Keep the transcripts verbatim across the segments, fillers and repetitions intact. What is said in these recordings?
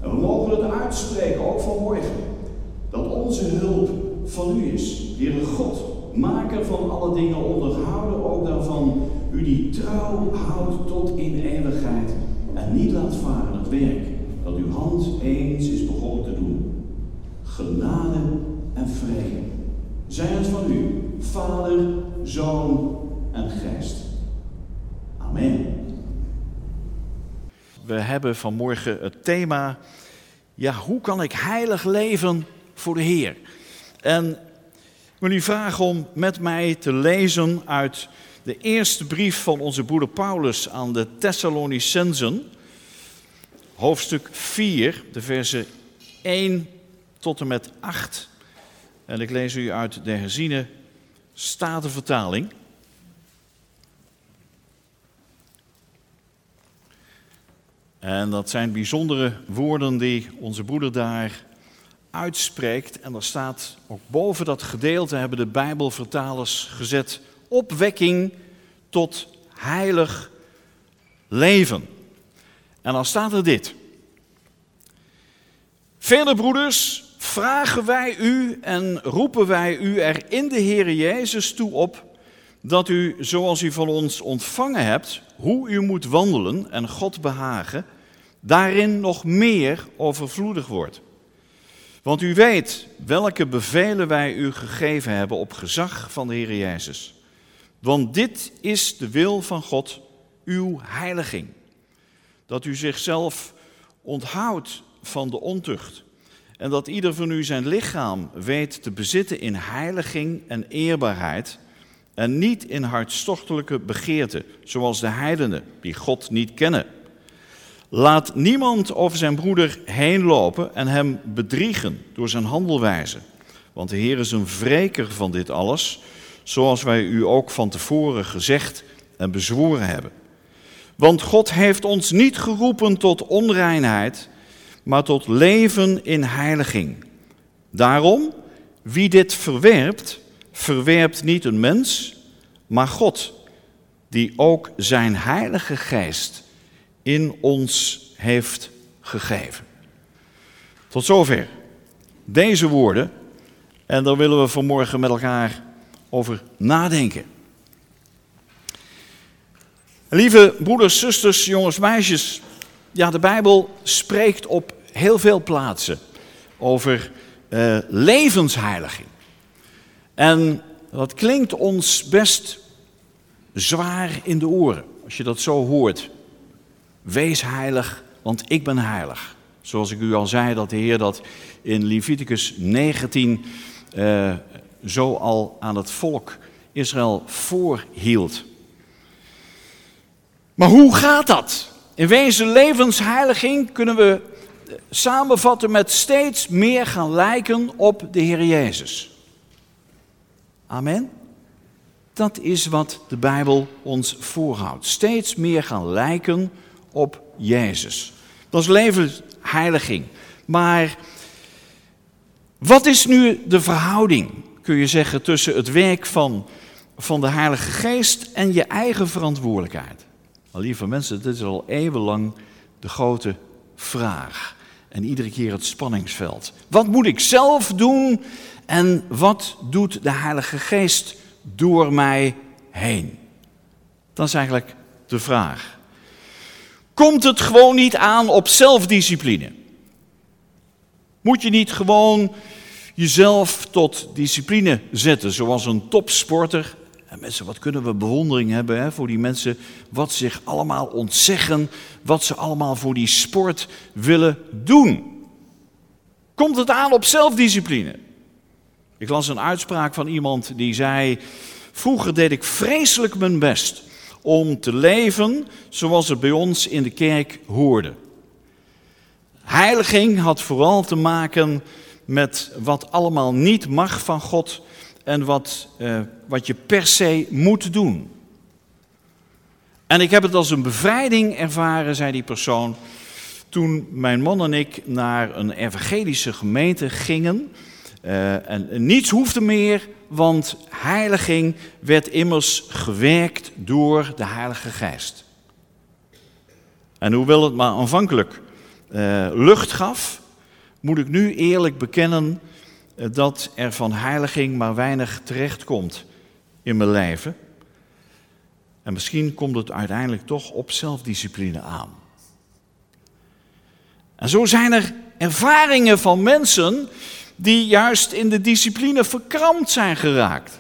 En we mogen het uitspreken, ook vanmorgen, dat onze hulp van u is. Heere God, maker van alle dingen, onderhouder ook daarvan, u die trouw houdt tot in eeuwigheid en niet laat varen het werk dat uw hand eens is begonnen te doen. Genade en vrede zijn het van u, Vader, Zoon en Geest. Amen. We hebben vanmorgen het thema, ja, hoe kan ik heilig leven voor de Heer? En ik wil u vragen om met mij te lezen uit de eerste brief van onze broeder Paulus aan de Thessalonicensen, hoofdstuk vier, de versen één tot en met acht. En ik lees u uit de herziene Statenvertaling. En dat zijn bijzondere woorden die onze broeder daar uitspreekt. En er staat ook boven dat gedeelte, hebben de Bijbelvertalers gezet, opwekking tot heilig leven. En dan staat er dit. Verder, broeders, vragen wij u en roepen wij u er in de Heere Jezus toe op, dat u, zoals u van ons ontvangen hebt, hoe u moet wandelen en God behagen, daarin nog meer overvloedig wordt. Want u weet welke bevelen wij u gegeven hebben op gezag van de Heere Jezus. Want dit is de wil van God, uw heiliging. Dat u zichzelf onthoudt van de ontucht. En dat ieder van u zijn lichaam weet te bezitten in heiliging en eerbaarheid. En niet in hartstochtelijke begeerte, zoals de heidenen die God niet kennen. Laat niemand over zijn broeder heen lopen en hem bedriegen door zijn handelwijze. Want de Heer is een wreker van dit alles, zoals wij u ook van tevoren gezegd en bezworen hebben. Want God heeft ons niet geroepen tot onreinheid, maar tot leven in heiliging. Daarom, wie dit verwerpt, verwerpt niet een mens, maar God, die ook zijn heilige geest in ons heeft gegeven. Tot zover deze woorden. En daar willen we vanmorgen met elkaar over nadenken. Lieve broeders, zusters, jongens, meisjes. Ja, de Bijbel spreekt op heel veel plaatsen over uh, levensheiliging. En dat klinkt ons best zwaar in de oren, als je dat zo hoort. Wees heilig, want ik ben heilig. Zoals ik u al zei, dat de Heer dat in Leviticus negentien uh, zo al aan het volk Israël voorhield. Maar hoe gaat dat? In wezen levensheiliging kunnen we samenvatten met steeds meer gaan lijken op de Heer Jezus. Amen. Dat is wat de Bijbel ons voorhoudt. Steeds meer gaan lijken op Jezus. Dat is levensheiliging. Maar wat is nu de verhouding, kun je zeggen, tussen het werk van, van de Heilige Geest en je eigen verantwoordelijkheid? Nou, lieve mensen, dit is al eeuwenlang de grote vraag. En iedere keer het spanningsveld. Wat moet ik zelf doen en wat doet de Heilige Geest door mij heen? Dat is eigenlijk de vraag. Komt het gewoon niet aan op zelfdiscipline? Moet je niet gewoon jezelf tot discipline zetten, zoals een topsporter? En mensen, wat kunnen we bewondering hebben hè, voor die mensen, wat zich allemaal ontzeggen, wat ze allemaal voor die sport willen doen. Komt het aan op zelfdiscipline? Ik las een uitspraak van iemand die zei, vroeger deed ik vreselijk mijn best om te leven zoals het bij ons in de kerk hoorde. Heiliging had vooral te maken met wat allemaal niet mag van God en wat, uh, wat je per se moet doen. En ik heb het als een bevrijding ervaren, zei die persoon, toen mijn man en ik naar een evangelische gemeente gingen. Uh, en niets hoefde meer, want heiliging werd immers gewerkt door de Heilige Geest. En hoewel het maar aanvankelijk uh, lucht gaf, moet ik nu eerlijk bekennen uh, dat er van heiliging maar weinig terechtkomt in mijn leven. En misschien komt het uiteindelijk toch op zelfdiscipline aan. En zo zijn er ervaringen van mensen die juist in de discipline verkrampt zijn geraakt.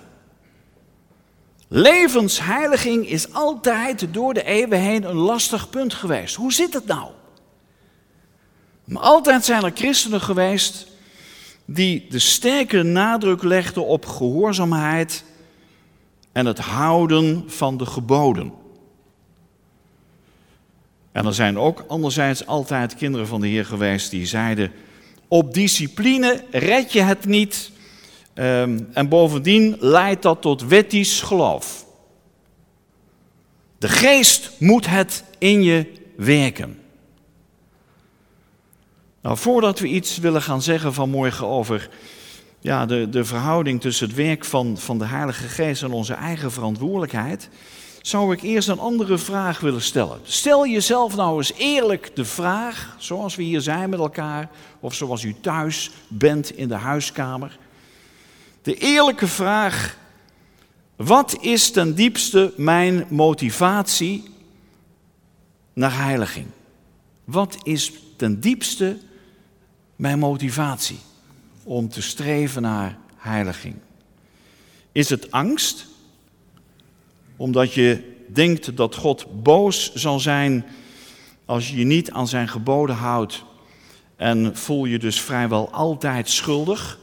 Levensheiliging is altijd door de eeuwen heen een lastig punt geweest. Hoe zit het nou? Maar altijd zijn er christenen geweest die de sterke nadruk legden op gehoorzaamheid en het houden van de geboden. En er zijn ook anderzijds altijd kinderen van de Heer geweest die zeiden: op discipline red je het niet um, en bovendien leidt dat tot wettisch geloof. De geest moet het in je werken. Nou, voordat we iets willen gaan zeggen vanmorgen over ja, de, de verhouding tussen het werk van, van de Heilige Geest en onze eigen verantwoordelijkheid, zou ik eerst een andere vraag willen stellen. Stel jezelf nou eens eerlijk de vraag, zoals we hier zijn met elkaar, of zoals u thuis bent in de huiskamer. De eerlijke vraag: wat is ten diepste mijn motivatie naar heiliging? Wat is ten diepste mijn motivatie om te streven naar heiliging? Is het angst? Omdat je denkt dat God boos zal zijn als je je niet aan zijn geboden houdt en voel je dus vrijwel altijd schuldig,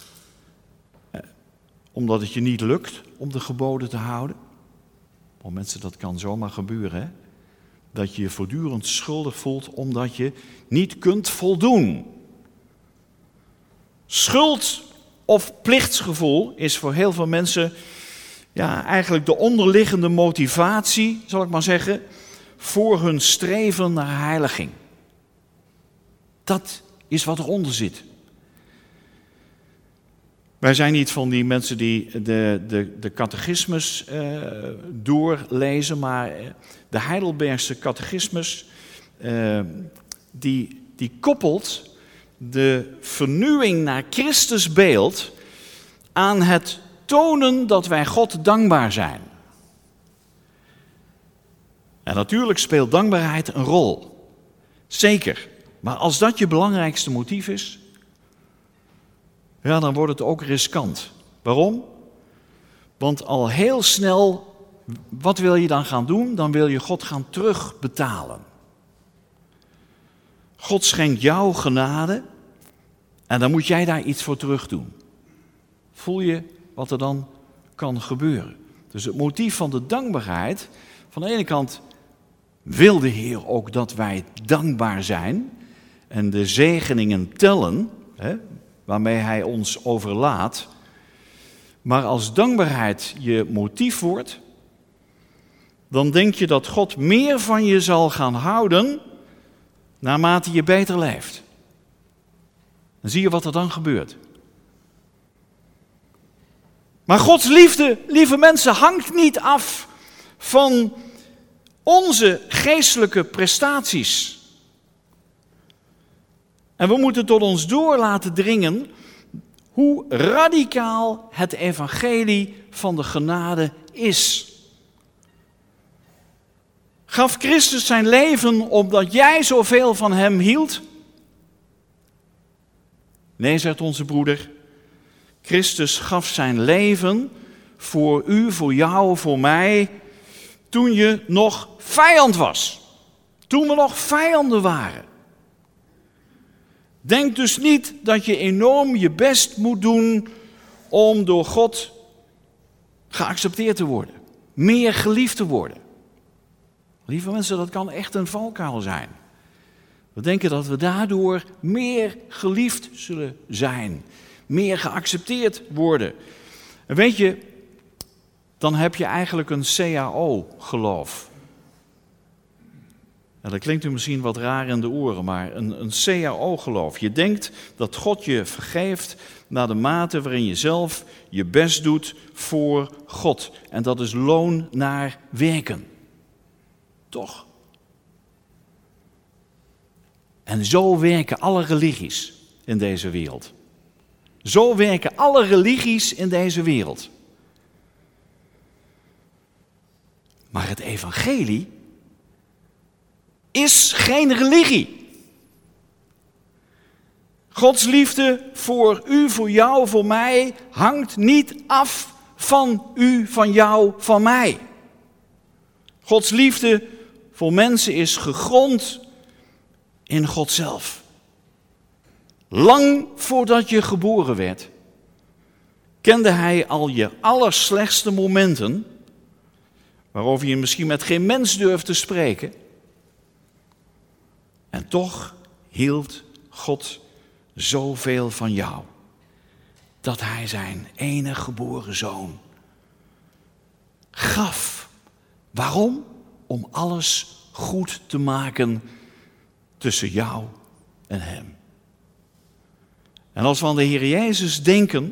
omdat het je niet lukt om de geboden te houden. Oh mensen, dat kan zomaar gebeuren, hè? Dat je je voortdurend schuldig voelt omdat je niet kunt voldoen. Schuld of plichtsgevoel is voor heel veel mensen ja, eigenlijk de onderliggende motivatie, zal ik maar zeggen, voor hun streven naar heiliging. Dat is wat eronder zit. Wij zijn niet van die mensen die de, de, de catechismus uh, doorlezen, maar de Heidelbergse catechismus, uh, die, die koppelt de vernieuwing naar Christus beeld aan het tonen dat wij God dankbaar zijn. En natuurlijk speelt dankbaarheid een rol. Zeker. Maar als dat je belangrijkste motief is, ja, dan wordt het ook riskant. Waarom? Want al heel snel, wat wil je dan gaan doen? Dan wil je God gaan terugbetalen. God schenkt jou genade en dan moet jij daar iets voor terug doen. Voel je wat er dan kan gebeuren? Dus het motief van de dankbaarheid, van de ene kant wil de Heer ook dat wij dankbaar zijn en de zegeningen tellen, hè, waarmee Hij ons overlaat. Maar als dankbaarheid je motief wordt, dan denk je dat God meer van je zal gaan houden naarmate je beter leeft. Dan zie je wat er dan gebeurt. Maar Gods liefde, lieve mensen, hangt niet af van onze geestelijke prestaties. En we moeten tot ons door laten dringen hoe radicaal het evangelie van de genade is. Gaf Christus zijn leven omdat jij zoveel van hem hield? Nee, zegt onze broeder. Christus gaf zijn leven voor u, voor jou, voor mij, toen je nog vijand was. Toen we nog vijanden waren. Denk dus niet dat je enorm je best moet doen om door God geaccepteerd te worden. Meer geliefd te worden. Lieve mensen, dat kan echt een valkuil zijn. We denken dat we daardoor meer geliefd zullen zijn. Meer geaccepteerd worden. En weet je, dan heb je eigenlijk een C A O-geloof. En dat klinkt u misschien wat raar in de oren, maar een, een C A O-geloof. Je denkt dat God je vergeeft naar de mate waarin je zelf je best doet voor God. En dat is loon naar werken. Toch? En zo werken alle religies in deze wereld. Zo werken alle religies in deze wereld. Maar het evangelie is geen religie. Gods liefde voor u, voor jou, voor mij hangt niet af van u, van jou, van mij. Gods liefde voor mensen is gegrond in God zelf. Lang voordat je geboren werd, kende hij al je allerslechtste momenten, waarover je misschien met geen mens durft te spreken. En toch hield God zoveel van jou, dat hij zijn enige geboren zoon gaf. Waarom? Om alles goed te maken tussen jou en hem. En als we aan de Heer Jezus denken,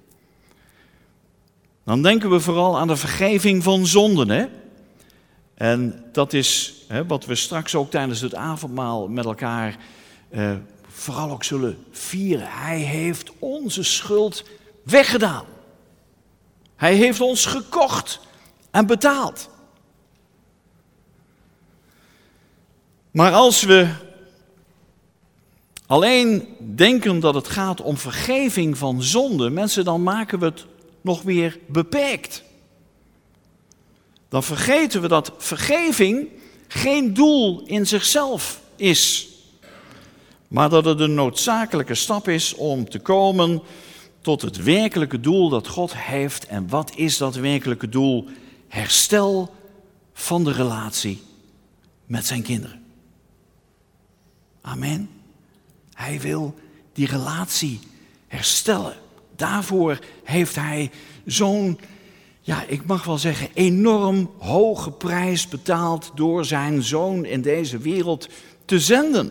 dan denken we vooral aan de vergeving van zonden. Hè? En dat is hè, wat we straks ook tijdens het avondmaal met elkaar eh, vooral ook zullen vieren. Hij heeft onze schuld weggedaan. Hij heeft ons gekocht en betaald. Maar als we alleen denken dat het gaat om vergeving van zonde, mensen, dan maken we het nog weer beperkt. Dan vergeten we dat vergeving geen doel in zichzelf is, maar dat het een noodzakelijke stap is om te komen tot het werkelijke doel dat God heeft. En wat is dat werkelijke doel? Herstel van de relatie met zijn kinderen. Amen. Hij wil die relatie herstellen. Daarvoor heeft hij zo'n, ja, ik mag wel zeggen, enorm hoge prijs betaald door zijn zoon in deze wereld te zenden.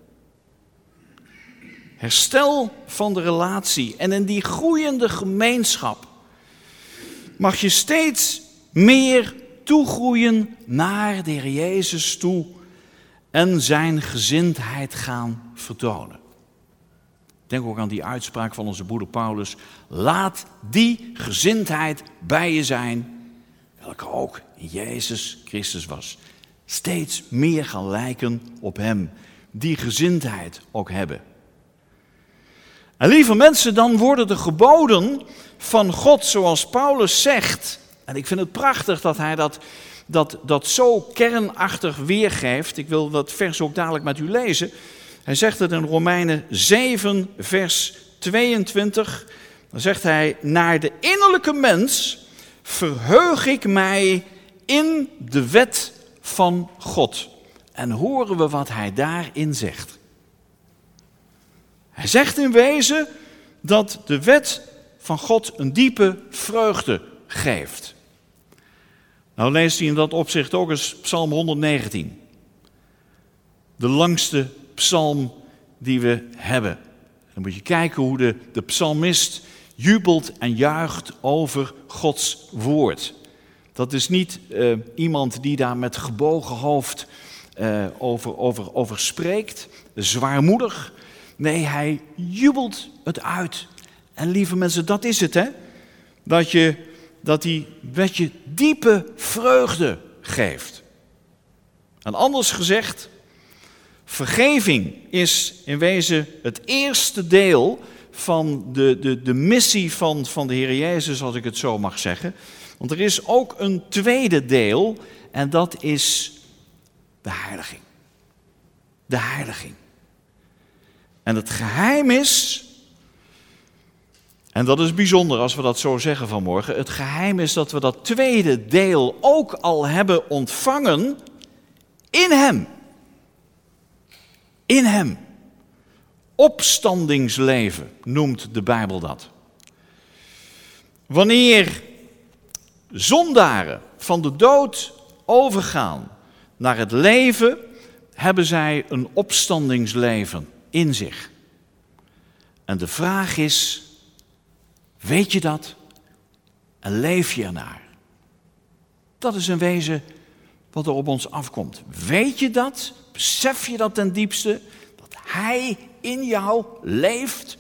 Herstel van de relatie. En in die groeiende gemeenschap mag je steeds meer toegroeien naar de Heer Jezus toe en zijn gezindheid gaan vertonen. Denk ook aan die uitspraak van onze broeder Paulus. Laat die gezindheid bij je zijn, welke ook in Jezus Christus was. Steeds meer gaan lijken op hem. Die gezindheid ook hebben. En lieve mensen, dan worden de geboden van God, zoals Paulus zegt. En ik vind het prachtig dat hij dat, dat, dat zo kernachtig weergeeft. Ik wil dat vers ook dadelijk met u lezen. Hij zegt het in Romeinen zeven, vers tweeëntwintig. Dan zegt hij, naar de innerlijke mens verheug ik mij in de wet van God. En horen we wat hij daarin zegt. Hij zegt in wezen dat de wet van God een diepe vreugde geeft. Nou leest hij in dat opzicht ook eens Psalm honderddegentien. De langste psalm die we hebben. Dan moet je kijken hoe de, de psalmist jubelt en juicht over Gods woord. Dat is niet uh, iemand die daar met gebogen hoofd uh, over, over, over spreekt, zwaarmoedig. Nee, hij jubelt het uit. En lieve mensen, dat is het, hè? Dat je, dat die wet je diepe vreugde geeft. En anders gezegd, vergeving is in wezen het eerste deel van de, de, de missie van, van de Heer Jezus, als ik het zo mag zeggen. Want er is ook een tweede deel en dat is de heiliging. De heiliging. En het geheim is, en dat is bijzonder als we dat zo zeggen vanmorgen, het geheim is dat we dat tweede deel ook al hebben ontvangen in hem. In hem. Opstandingsleven noemt de Bijbel dat. Wanneer zondaren van de dood overgaan naar het leven, hebben zij een opstandingsleven in zich. En de vraag is, weet je dat en leef je ernaar? Dat is in wezen wat er op ons afkomt. Weet je dat? Besef je dat ten diepste? Dat Hij in jou leeft.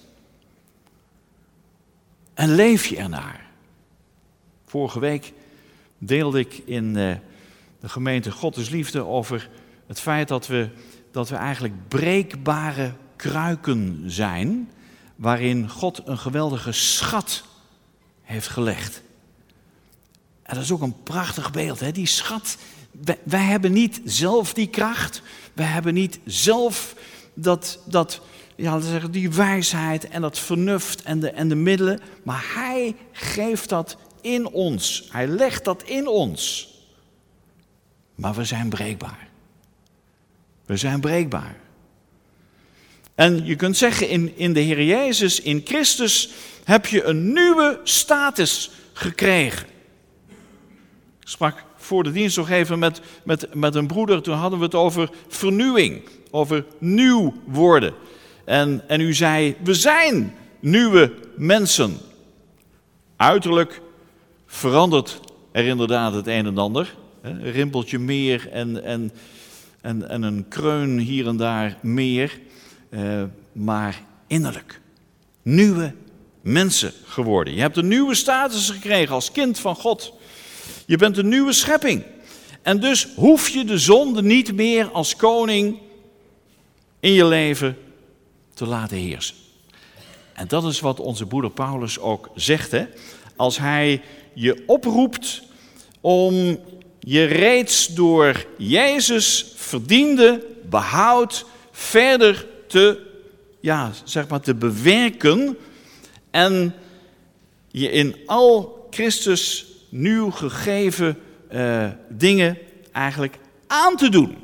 En leef je ernaar. Vorige week deelde ik in de gemeente God is Liefde over het feit dat we, dat we eigenlijk breekbare kruiken zijn, waarin God een geweldige schat heeft gelegd. En dat is ook een prachtig beeld, hè? Die schat, wij, wij hebben niet zelf die kracht, wij hebben niet zelf dat, dat, ja, die wijsheid en dat vernuft en de, en de middelen, maar Hij geeft dat in ons. Hij legt dat in ons. Maar we zijn breekbaar. We zijn breekbaar. En je kunt zeggen, in, in de Heer Jezus, in Christus, heb je een nieuwe status gekregen. Ik sprak voor de dienst nog even met, met, met een broeder, toen hadden we het over vernieuwing, over nieuw worden. En, en u zei, we zijn nieuwe mensen. Uiterlijk verandert er inderdaad het een en ander. Een rimpeltje meer en, en, en, en een kreun hier en daar meer. Uh, maar innerlijk. Nieuwe mensen geworden. Je hebt een nieuwe status gekregen als kind van God. Je bent een nieuwe schepping. En dus hoef je de zonde niet meer als koning in je leven te laten heersen. En dat is wat onze broeder Paulus ook zegt. Hè? Als hij je oproept om je reeds door Jezus verdiende behoud verder te, ja, zeg maar te bewerken en je in al Christus nieuw gegeven uh, dingen eigenlijk aan te doen.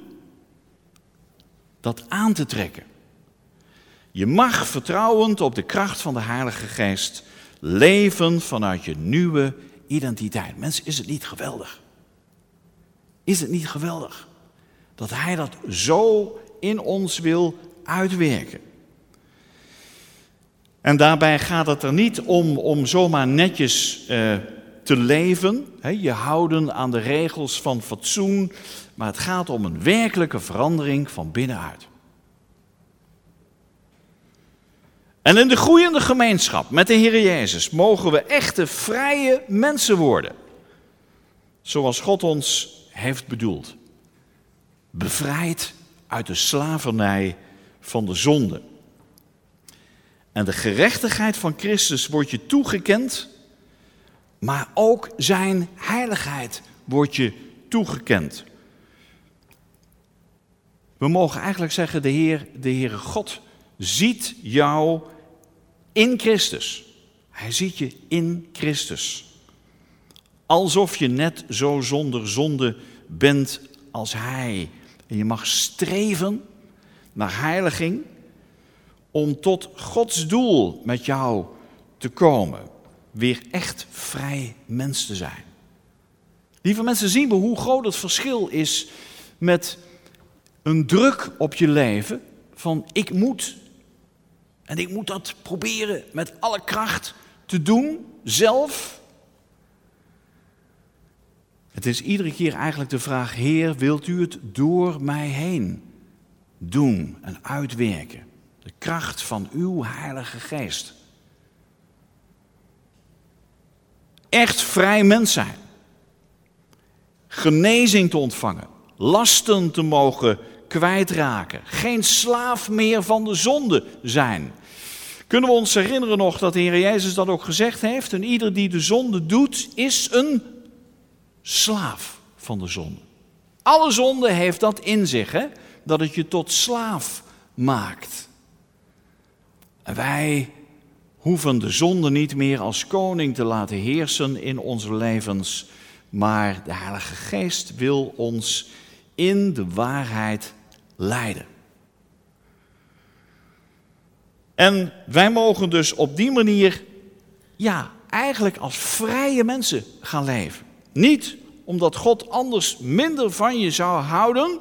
Dat aan te trekken. Je mag vertrouwend op de kracht van de Heilige Geest leven vanuit je nieuwe identiteit. Mensen, is het niet geweldig? Is het niet geweldig dat Hij dat zo in ons wil uitwerken? En daarbij gaat het er niet om, om zomaar netjes uh, te leven, hè, je houden aan de regels van fatsoen, maar het gaat om een werkelijke verandering van binnenuit. En in de groeiende gemeenschap met de Heer Jezus mogen we echte vrije mensen worden. Zoals God ons heeft bedoeld. Bevrijd uit de slavernij van de zonde. En de gerechtigheid van Christus wordt je toegekend, maar ook zijn heiligheid wordt je toegekend. We mogen eigenlijk zeggen, de Heer, de Heere God ziet jou in Christus. Hij ziet je in Christus. Alsof je net zo zonder zonde bent als Hij. En je mag streven naar heiliging om tot Gods doel met jou te komen. Weer echt vrij mens te zijn. Lieve mensen, zien we hoe groot het verschil is met een druk op je leven van ik moet. En ik moet dat proberen met alle kracht te doen, zelf. Het is iedere keer eigenlijk de vraag, Heer, wilt u het door mij heen doen en uitwerken? De kracht van uw Heilige Geest. Echt vrij mens zijn. Genezing te ontvangen. Lasten te mogen kwijtraken. Geen slaaf meer van de zonde zijn. Kunnen we ons herinneren nog dat de Heer Jezus dat ook gezegd heeft? En ieder die de zonde doet, is een slaaf van de zonde. Alle zonde heeft dat in zich, hè? Dat het je tot slaaf maakt. En wij hoeven de zonde niet meer als koning te laten heersen in onze levens, maar de Heilige Geest wil ons in de waarheid leiden. En wij mogen dus op die manier, ja, eigenlijk als vrije mensen gaan leven. Niet omdat God anders minder van je zou houden,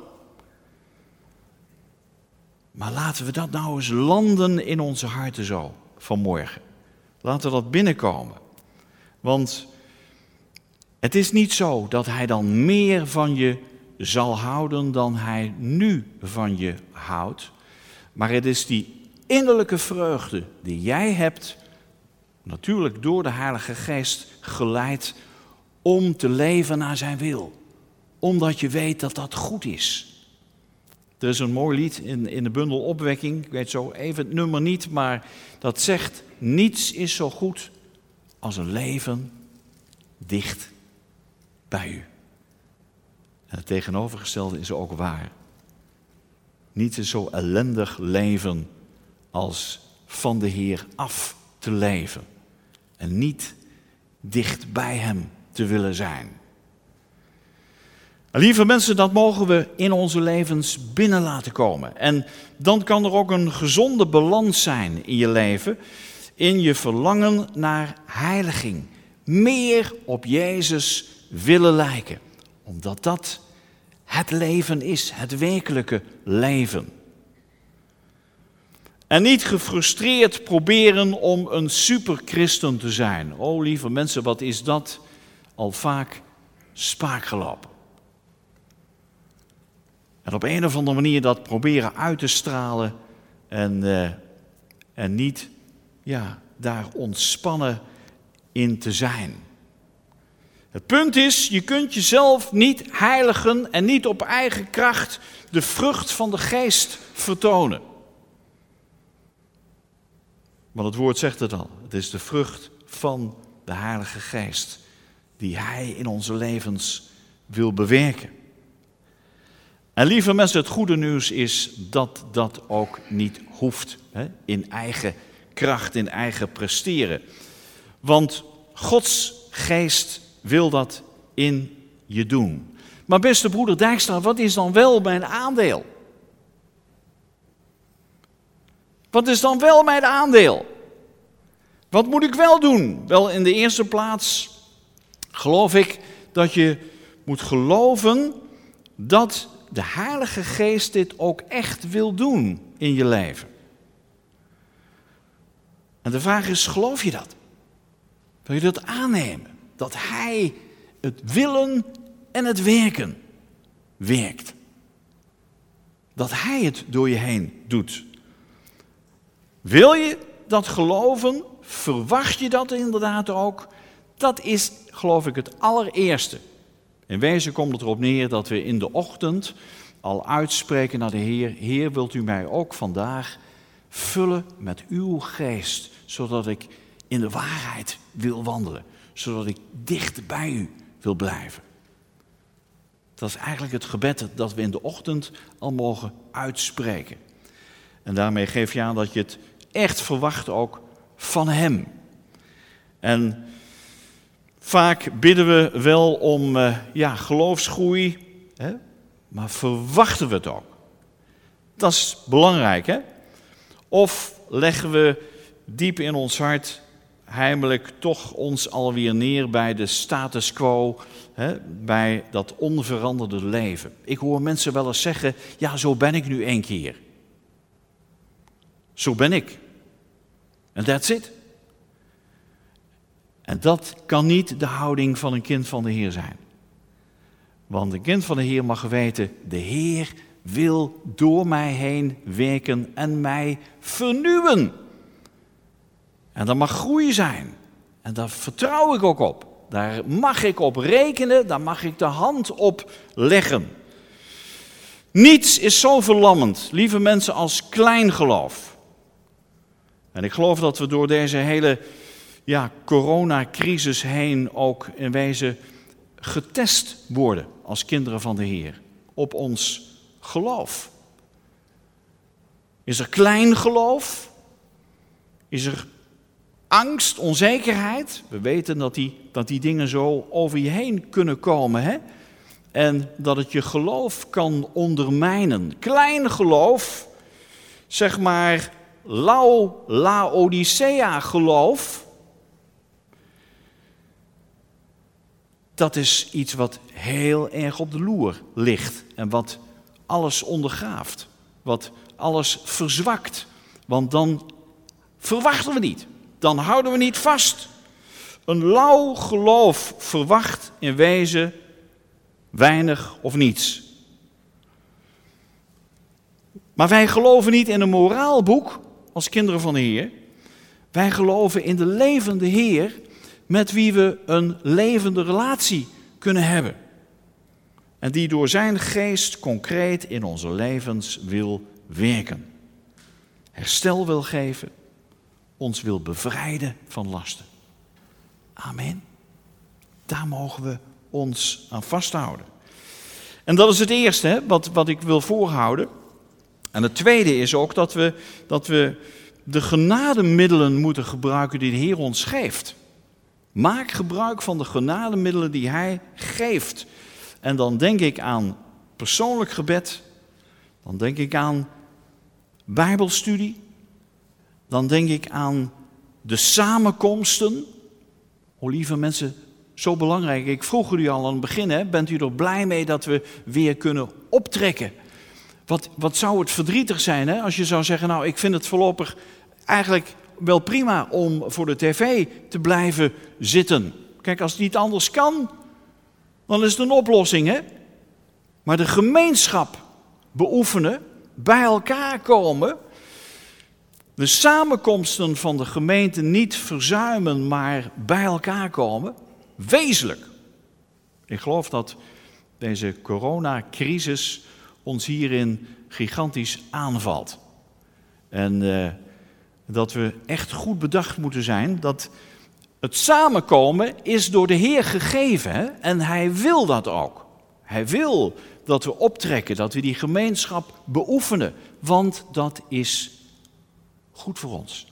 maar laten we dat nou eens landen in onze harten zo vanmorgen. Laten we dat binnenkomen. Want het is niet zo dat Hij dan meer van je zal houden dan Hij nu van je houdt. Maar het is die innerlijke vreugde die jij hebt, natuurlijk door de Heilige Geest geleid, om te leven naar zijn wil. Omdat je weet dat dat goed is. Er is een mooi lied in, in de bundel Opwekking, ik weet zo even het nummer niet, maar dat zegt: niets is zo goed als een leven dicht bij u. En het tegenovergestelde is ook waar. Niets is zo ellendig leven als van de Heer af te leven en niet dicht bij hem te willen zijn. Lieve mensen, dat mogen we in onze levens binnen laten komen. En dan kan er ook een gezonde balans zijn in je leven, in je verlangen naar heiliging. Meer op Jezus willen lijken, omdat dat het leven is, het werkelijke leven. En niet gefrustreerd proberen om een superchristen te zijn. Oh, lieve mensen, wat is dat al vaak spaak gelopen. En op een of andere manier dat proberen uit te stralen en, uh, en niet ja, daar ontspannen in te zijn. Het punt is, je kunt jezelf niet heiligen en niet op eigen kracht de vrucht van de geest vertonen. Want het woord zegt het al, het is de vrucht van de Heilige Geest die Hij in onze levens wil bewerken. En lieve mensen, het goede nieuws is dat dat ook niet hoeft, hè, in eigen kracht, in eigen presteren. Want Gods geest wil dat in je doen. Maar beste broeder Dijkstra, wat is dan wel mijn aandeel? Wat is dan wel mijn aandeel? Wat moet ik wel doen? Wel, in de eerste plaats geloof ik dat je moet geloven dat de Heilige Geest dit ook echt wil doen in je leven. En de vraag is, geloof je dat? Wil je dat aannemen? Dat Hij het willen en het werken werkt. Dat Hij het door je heen doet. Wil je dat geloven? Verwacht je dat inderdaad ook? Dat is, geloof ik, het allereerste. In wezen komt het erop neer dat we in de ochtend al uitspreken naar de Heer: Heer, wilt u mij ook vandaag vullen met uw geest, zodat ik in de waarheid wil wandelen, zodat ik dicht bij u wil blijven. Dat is eigenlijk het gebed dat we in de ochtend al mogen uitspreken. En daarmee geef je aan dat je het echt verwacht ook van Hem. En vaak bidden we wel om uh, ja, geloofsgroei, hè? Maar verwachten we het ook? Dat is belangrijk, hè? Of leggen we diep in ons hart heimelijk toch ons alweer neer bij de status quo, hè? Bij dat onveranderde leven. Ik hoor mensen wel eens zeggen: ja, zo ben ik nu een keer. Zo ben ik. En that's it. En dat kan niet de houding van een kind van de Heer zijn. Want een kind van de Heer mag weten: de Heer wil door mij heen werken en mij vernieuwen. En dat mag groei zijn. En daar vertrouw ik ook op. Daar mag ik op rekenen, daar mag ik de hand op leggen. Niets is zo verlammend, lieve mensen, als kleingeloof. En ik geloof dat we door deze hele ja, coronacrisis heen ook in wezen getest worden als kinderen van de Heer op ons geloof. Is er klein geloof? Is er angst, onzekerheid? We weten dat die, dat die dingen zo over je heen kunnen komen, hè? En dat het je geloof kan ondermijnen. Klein geloof, zeg maar lau Laodicea geloof, dat is iets wat heel erg op de loer ligt en wat alles ondergraaft, wat alles verzwakt. Want dan verwachten we niet, dan houden we niet vast. Een lauw geloof verwacht in wezen weinig of niets. Maar wij geloven niet in een moraalboek als kinderen van de Heer. Wij geloven in de levende Heer met wie we een levende relatie kunnen hebben. En die door zijn geest concreet in onze levens wil werken. Herstel wil geven, ons wil bevrijden van lasten. Amen. Daar mogen we ons aan vasthouden. En dat is het eerste hè, wat, wat ik wil voorhouden. En het tweede is ook dat we, dat we de genademiddelen moeten gebruiken die de Heer ons geeft. Maak gebruik van de genademiddelen die Hij geeft. En dan denk ik aan persoonlijk gebed. Dan denk ik aan Bijbelstudie. Dan denk ik aan de samenkomsten. O lieve mensen, zo belangrijk. Ik vroeg u al aan het begin, hè, bent u er blij mee dat we weer kunnen optrekken? Wat, wat zou het verdrietig zijn hè, als je zou zeggen, nou ik vind het voorlopig eigenlijk wel prima om voor de tv te blijven zitten. Kijk, als het niet anders kan, dan is het een oplossing. Hè? Maar de gemeenschap beoefenen, bij elkaar komen, de samenkomsten van de gemeente niet verzuimen, maar bij elkaar komen, wezenlijk. Ik geloof dat deze coronacrisis ons hierin gigantisch aanvalt. En uh, dat we echt goed bedacht moeten zijn dat het samenkomen is door de Heer gegeven. Hè? En Hij wil dat ook. Hij wil dat we optrekken, dat we die gemeenschap beoefenen. Want dat is goed voor ons.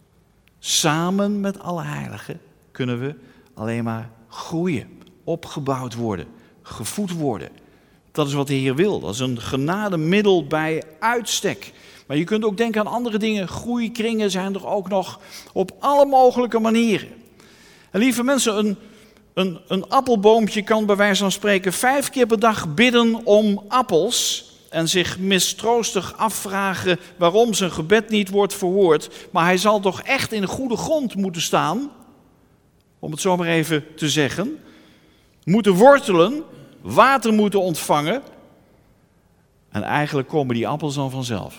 Samen met alle heiligen kunnen we alleen maar groeien, opgebouwd worden, gevoed worden. Dat is wat de Heer wil. Dat is een genademiddel bij uitstek. Maar je kunt ook denken aan andere dingen. Groeikringen zijn er ook nog op alle mogelijke manieren. En lieve mensen, een, een, een appelboompje kan bij wijze van spreken vijf keer per dag bidden om appels. En zich mistroostig afvragen waarom zijn gebed niet wordt verhoord. Maar hij zal toch echt in goede grond moeten staan. Om het zo maar even te zeggen. Moeten wortelen. Water moeten ontvangen. En eigenlijk komen die appels dan vanzelf.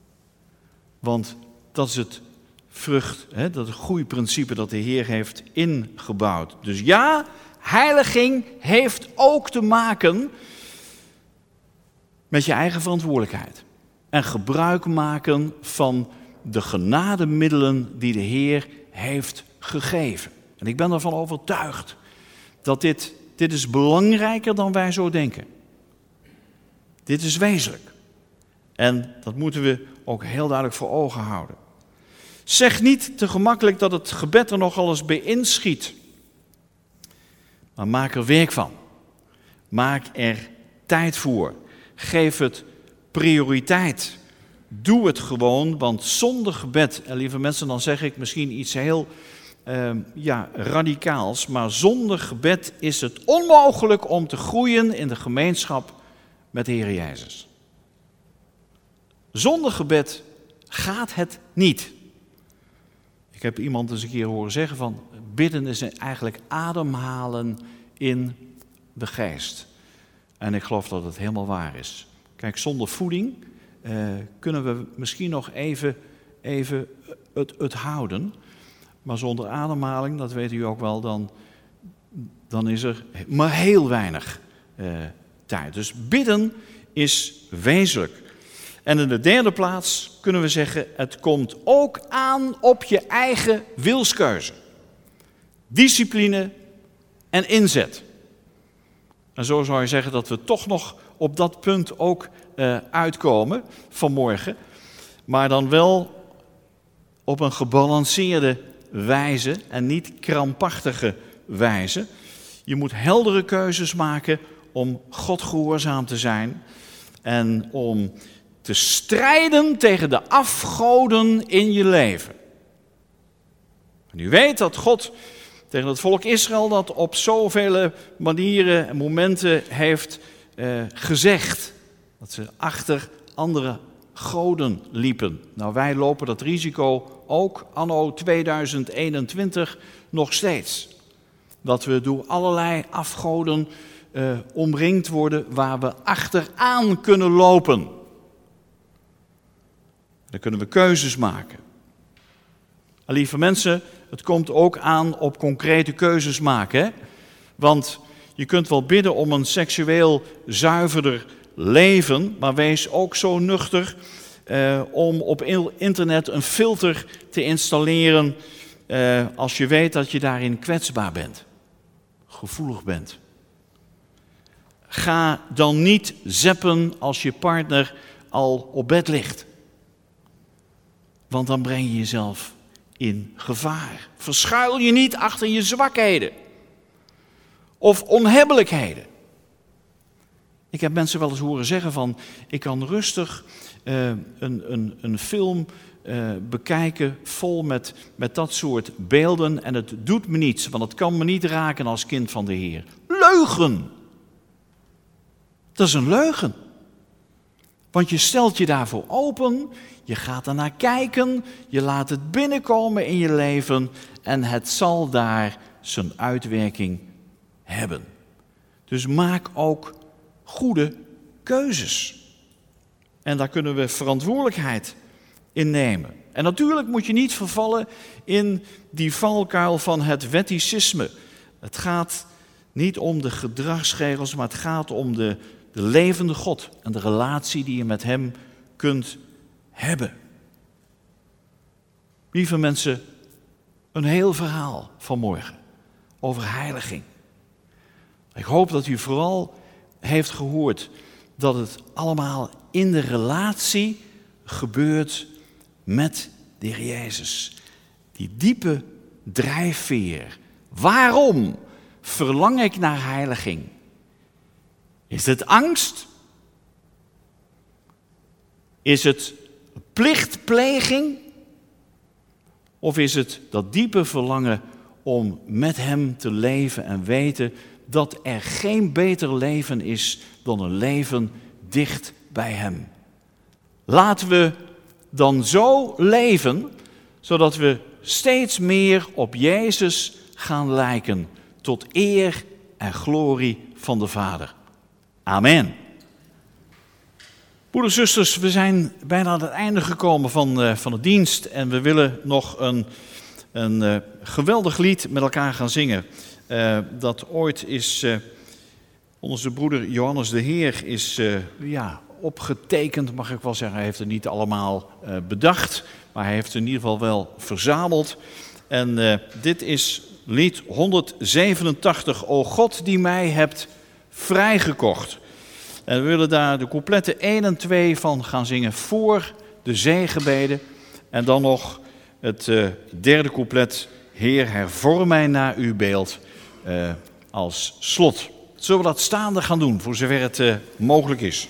Want dat is het vrucht, hè, dat het groeiprincipe dat de Heer heeft ingebouwd. Dus ja, heiliging heeft ook te maken met je eigen verantwoordelijkheid. En gebruik maken van de genademiddelen die de Heer heeft gegeven. En ik ben ervan overtuigd dat dit, dit is belangrijker dan wij zo denken. Dit is wezenlijk. En dat moeten we ook heel duidelijk voor ogen houden. Zeg niet te gemakkelijk dat het gebed er nogal eens bij inschiet. Maar maak er werk van. Maak er tijd voor. Geef het prioriteit. Doe het gewoon, want zonder gebed, en lieve mensen, dan zeg ik misschien iets heel uh, ja, radicaals, maar zonder gebed is het onmogelijk om te groeien in de gemeenschap met de Heer Jezus. Zonder gebed gaat het niet. Ik heb iemand eens een keer horen zeggen van bidden is eigenlijk ademhalen in de geest. En ik geloof dat het helemaal waar is. Kijk, zonder voeding uh, kunnen we misschien nog even, even het, het houden. Maar zonder ademhaling, dat weet u ook wel, dan, dan is er maar heel weinig uh, tijd. Dus bidden is wezenlijk. En in de derde plaats kunnen we zeggen, het komt ook aan op je eigen wilskeuze. Discipline en inzet. En zo zou je zeggen dat we toch nog op dat punt ook uh, uitkomen vanmorgen. Maar dan wel op een gebalanceerde wijze en niet krampachtige wijze. Je moet heldere keuzes maken om God gehoorzaam te zijn. En om te strijden tegen de afgoden in je leven. En u weet dat God tegen het volk Israël dat op zoveel manieren en momenten heeft uh, gezegd. Dat ze achter andere goden liepen. Nou, wij lopen dat risico ook anno tweeduizend eenentwintig nog steeds. Dat we door allerlei afgoden uh, omringd worden waar we achteraan kunnen lopen. Dan kunnen we keuzes maken. En lieve mensen, het komt ook aan op concrete keuzes maken. Hè? Want je kunt wel bidden om een seksueel zuiverder leven, maar wees ook zo nuchter eh, om op internet een filter te installeren eh, als je weet dat je daarin kwetsbaar bent, gevoelig bent. Ga dan niet zappen als je partner al op bed ligt. Want dan breng je jezelf in gevaar. Verschuil je niet achter je zwakheden of onhebbelijkheden. Ik heb mensen wel eens horen zeggen van, ik kan rustig uh, een, een, een film uh, bekijken vol met, met dat soort beelden en het doet me niets, want het kan me niet raken als kind van de Heer. Leugen! Dat is een leugen. Want je stelt je daarvoor open, je gaat ernaar kijken, je laat het binnenkomen in je leven en het zal daar zijn uitwerking hebben. Dus maak ook goede keuzes. En daar kunnen we verantwoordelijkheid in nemen. En natuurlijk moet je niet vervallen in die valkuil van het wetticisme. Het gaat niet om de gedragsregels, maar het gaat om de, de levende God en de relatie die je met hem kunt hebben. Lieve mensen, een heel verhaal vanmorgen over heiliging. Ik hoop dat u vooral heeft gehoord dat het allemaal in de relatie gebeurt met de Heer Jezus. Die diepe drijfveer. Waarom verlang ik naar heiliging? Is het angst? Is het plichtpleging? Of is het dat diepe verlangen om met hem te leven en weten dat er geen beter leven is dan een leven dicht bij hem? Laten we dan zo leven, zodat we steeds meer op Jezus gaan lijken, tot eer en glorie van de Vader. Amen. Broeders en zusters, we zijn bijna aan het einde gekomen van, uh, van de dienst en we willen nog een, een uh, geweldig lied met elkaar gaan zingen. Uh, dat ooit is, uh, onze broeder Johannes de Heer is uh, ja, opgetekend, mag ik wel zeggen. Hij heeft het niet allemaal uh, bedacht, maar hij heeft het in ieder geval wel verzameld. En uh, dit is lied honderdzevenentachtig, O God die mij hebt vrijgekocht. En we willen daar de coupletten één en twee van gaan zingen voor de zegenbeden. En dan nog het uh, derde couplet, Heer, hervorm mij naar uw beeld, uh, als slot. Zullen we dat staande gaan doen, voor zover het uh, mogelijk is?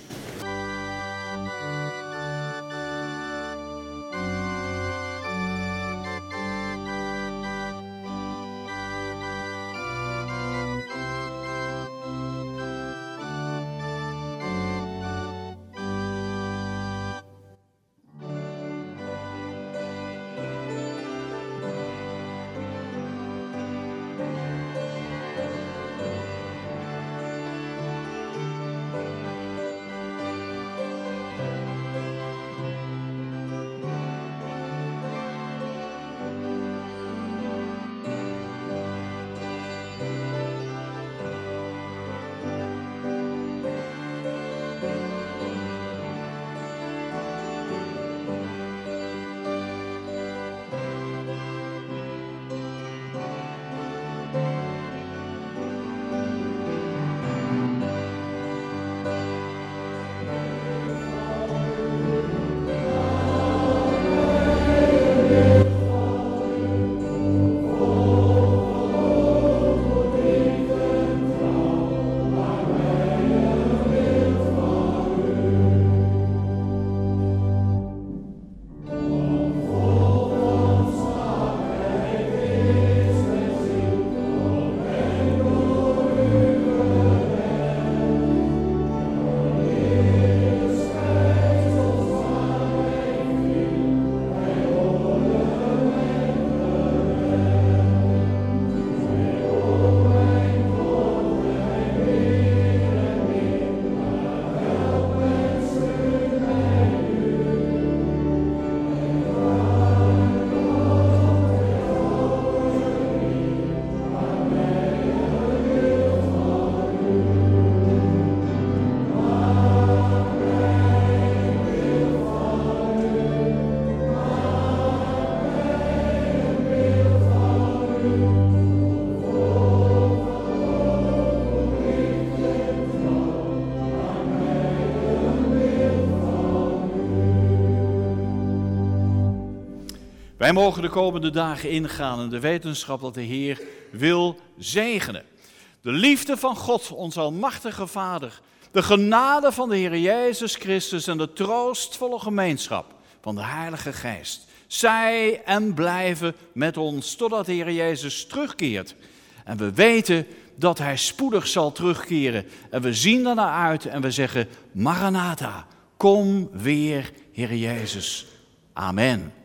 Wij mogen de komende dagen ingaan in de wetenschap dat de Heer wil zegenen. De liefde van God, onze almachtige Vader, de genade van de Heer Jezus Christus en de troostvolle gemeenschap van de Heilige Geest. Zij en blijven met ons totdat de Heer Jezus terugkeert. En we weten dat Hij spoedig zal terugkeren. En we zien daarnaar uit en we zeggen, Maranatha, kom weer, Heer Jezus. Amen.